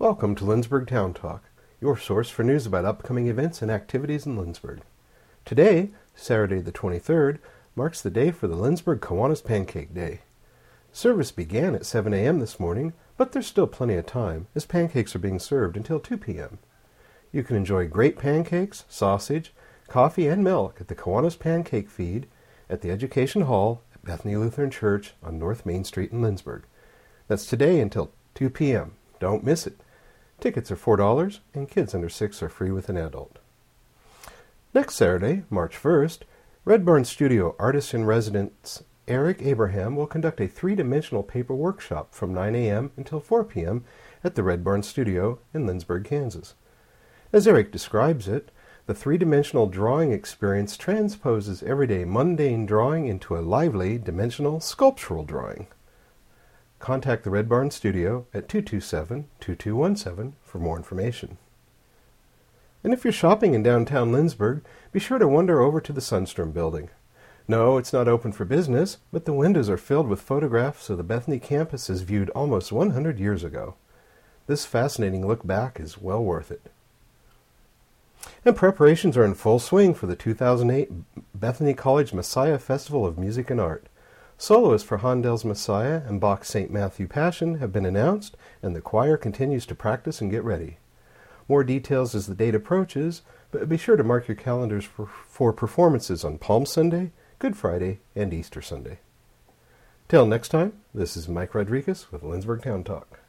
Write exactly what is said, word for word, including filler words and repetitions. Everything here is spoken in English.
Welcome to Lindsborg Town Talk, your source for news about upcoming events and activities in Lindsborg. Today, Saturday the twenty-third, marks the day for the Lindsborg Kiwanis Pancake Day. Service began at seven a.m. this morning, but there's still plenty of time, as pancakes are being served until two p.m. You can enjoy great pancakes, sausage, coffee, and milk at the Kiwanis Pancake Feed at the Education Hall at Bethany Lutheran Church on North Main Street in Lindsborg. That's today until two p.m. Don't miss it. Tickets are four dollars, and kids under six are free with an adult. Next Saturday, March first, Red Barn Studio artist-in-residence Eric Abraham will conduct a three-dimensional paper workshop from nine a.m. until four p.m. at the Red Barn Studio in Lindsborg, Kansas. As Eric describes it, the three-dimensional drawing experience transposes everyday mundane drawing into a lively, dimensional, sculptural drawing. Contact the Red Barn Studio at two two seven, two two one seven for more information. And if you're shopping in downtown Lindsborg, be sure to wander over to the Sundstrom Building. No, it's not open for business, but the windows are filled with photographs of the Bethany campus as viewed almost one hundred years ago. This fascinating look back is well worth it. And preparations are in full swing for the two thousand eight Bethany College Messiah Festival of Music and Art. Soloists for Handel's Messiah and Bach's Saint Matthew Passion have been announced, and the choir continues to practice and get ready. More details as the date approaches, but be sure to mark your calendars for, for performances on Palm Sunday, Good Friday, and Easter Sunday. Till next time, this is Mike Rodriguez with Lindsborg Town Talk.